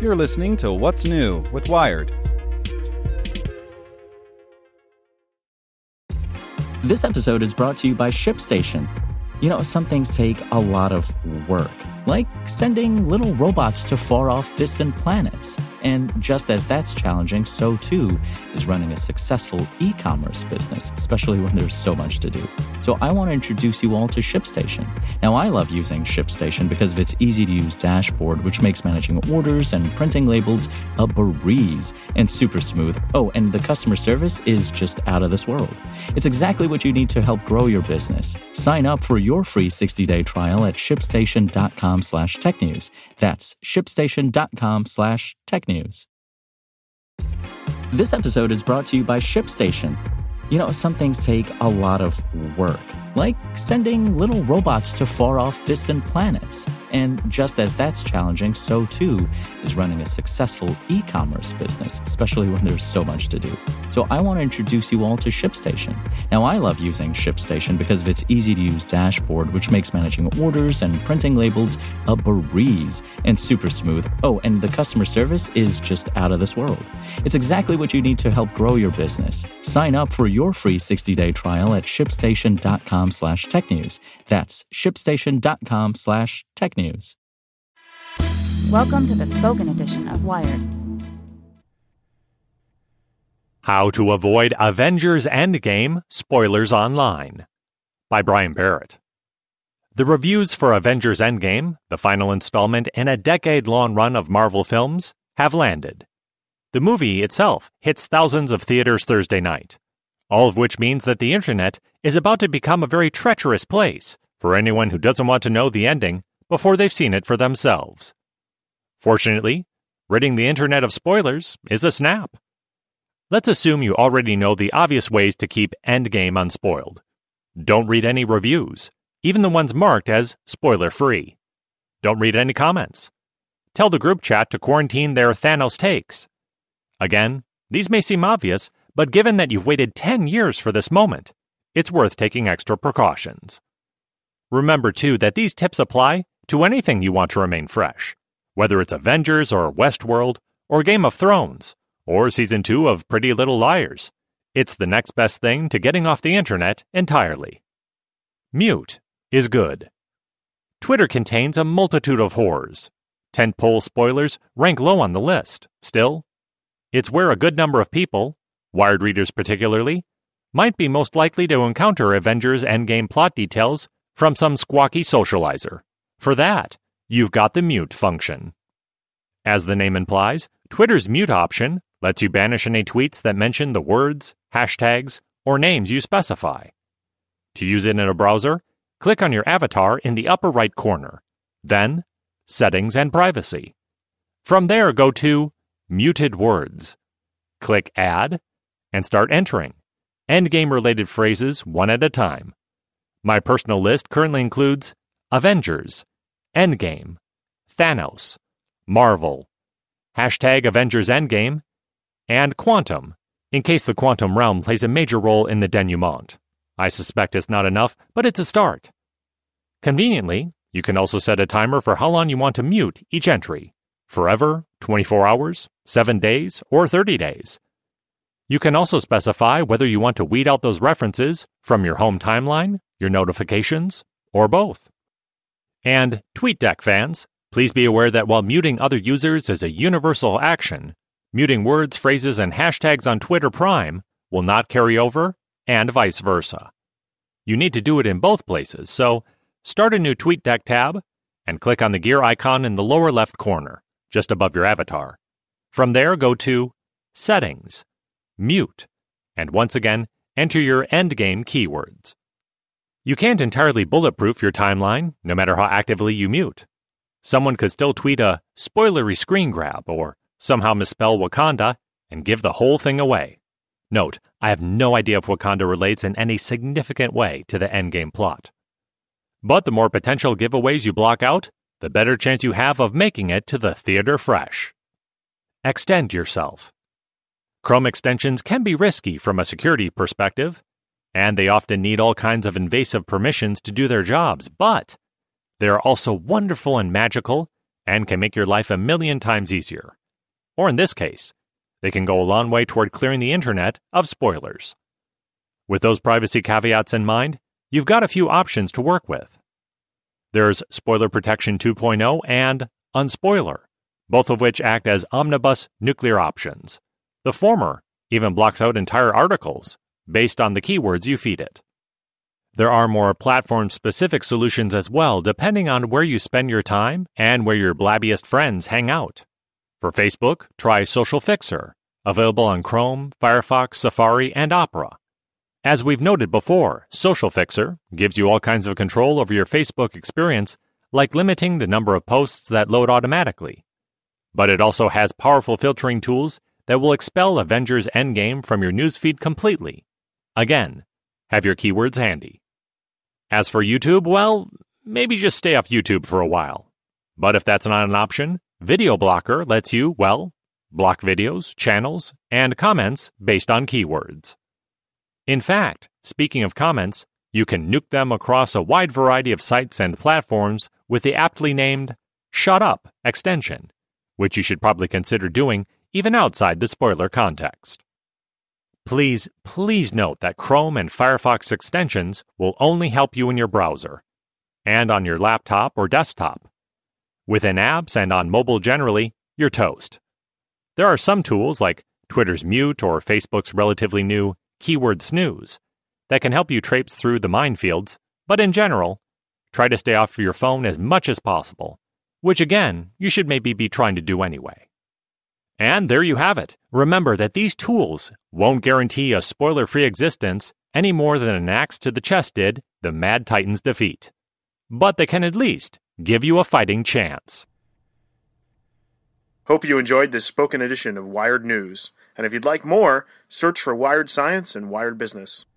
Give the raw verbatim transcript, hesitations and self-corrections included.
You're listening to What's New with Wired. This episode is brought to you by ShipStation. You know, some things take a lot of work, like sending little robots to far-off distant planets. And just as that's challenging, so too is running a successful e-commerce business, especially when there's so much to do. So I want to introduce you all to ShipStation. Now, I love using ShipStation because of its easy-to-use dashboard, which makes managing orders and printing labels a breeze and super smooth. Oh, and the customer service is just out of this world. It's exactly what you need to help grow your business. Sign up for your free sixty-day trial at shipstation.com slash technews. That's shipstation.com slash technews. This episode is brought to you by ShipStation. You know, some things take a lot of work, like sending little robots to far-off distant planets. And just as that's challenging, so too is running a successful e-commerce business, especially when there's so much to do. So I want to introduce you all to ShipStation. Now, I love using ShipStation because of its easy-to-use dashboard, which makes managing orders and printing labels a breeze and super smooth. Oh, and the customer service is just out of this world. It's exactly what you need to help grow your business. Sign up for your free sixty-day trial at shipstation.com slash technews. That's shipstation.com slash technews. Welcome to the spoken edition of Wired. How to Avoid Avengers Endgame Spoilers Online by Brian Barrett. The reviews for Avengers Endgame, the final installment in a decade-long run of Marvel films, have landed. The movie itself hits thousands of theaters Thursday night, all of which means that the internet is about to become a very treacherous place for anyone who doesn't want to know the ending before they've seen it for themselves. Fortunately, ridding the internet of spoilers is a snap. Let's assume you already know the obvious ways to keep Endgame unspoiled. Don't read any reviews, even the ones marked as spoiler-free. Don't read any comments. Tell the group chat to quarantine their Thanos takes. Again, these may seem obvious, but given that you've waited ten years for this moment, it's worth taking extra precautions. Remember, too, that these tips apply to anything you want to remain fresh, whether it's Avengers or Westworld or Game of Thrones or Season two of Pretty Little Liars. It's the next best thing to getting off the internet entirely. Mute is good. Twitter contains a multitude of horrors. Tentpole spoilers rank low on the list. Still, it's where a good number of people, Wired readers particularly, might be most likely to encounter Avengers Endgame plot details from some squawky socializer. For that, you've got the mute function. As the name implies, Twitter's mute option lets you banish any tweets that mention the words, hashtags, or names you specify. To use it in a browser, click on your avatar in the upper right corner, then Settings and Privacy. From there, go to Muted Words. Click Add, and start entering Endgame-related phrases one at a time. My personal list currently includes Avengers, Endgame, Thanos, Marvel, hashtag Avengers Endgame, and Quantum, in case the quantum realm plays a major role in the denouement. I suspect it's not enough, but it's a start. Conveniently, you can also set a timer for how long you want to mute each entry. Forever, twenty-four hours, seven days, or thirty days. You can also specify whether you want to weed out those references from your home timeline, your notifications, or both. And TweetDeck fans, please be aware that while muting other users is a universal action, muting words, phrases, and hashtags on Twitter Prime will not carry over, and vice versa. You need to do it in both places, so start a new TweetDeck tab and click on the gear icon in the lower left corner, just above your avatar. From there, go to Settings, Mute, and once again, enter your Endgame keywords. You can't entirely bulletproof your timeline, no matter how actively you mute. Someone could still tweet a spoilery screen grab or somehow misspell Wakanda and give the whole thing away. Note, I have no idea if Wakanda relates in any significant way to the Endgame plot. But the more potential giveaways you block out, the better chance you have of making it to the theater fresh. Extend yourself. Chrome extensions can be risky from a security perspective, and they often need all kinds of invasive permissions to do their jobs, but they are also wonderful and magical and can make your life a million times easier. Or in this case, they can go a long way toward clearing the internet of spoilers. With those privacy caveats in mind, you've got a few options to work with. There's Spoiler Protection two point oh and Unspoiler, both of which act as omnibus nuclear options. The former even blocks out entire articles based on the keywords you feed it. There are more platform-specific solutions as well, depending on where you spend your time and where your blabbiest friends hang out. For Facebook, try Social Fixer, available on Chrome, Firefox, Safari, and Opera. As we've noted before, Social Fixer gives you all kinds of control over your Facebook experience, like limiting the number of posts that load automatically. But it also has powerful filtering tools that will expel Avengers Endgame from your newsfeed completely. Again, have your keywords handy. As for YouTube, well, maybe just stay off YouTube for a while. But if that's not an option, Video Blocker lets you, well, block videos, channels, and comments based on keywords. In fact, speaking of comments, you can nuke them across a wide variety of sites and platforms with the aptly named Shut Up extension, which you should probably consider doing even outside the spoiler context. Please, please note that Chrome and Firefox extensions will only help you in your browser and on your laptop or desktop. Within apps and on mobile generally, you're toast. There are some tools like Twitter's Mute or Facebook's relatively new Keyword Snooze that can help you traipse through the minefields, but in general, try to stay off your phone as much as possible, which again, you should maybe be trying to do anyway. And there you have it. Remember that these tools won't guarantee a spoiler-free existence any more than an axe to the chest did the Mad Titan's defeat. But they can at least give you a fighting chance. Hope you enjoyed this spoken edition of Wired News. And if you'd like more, search for Wired Science and Wired Business.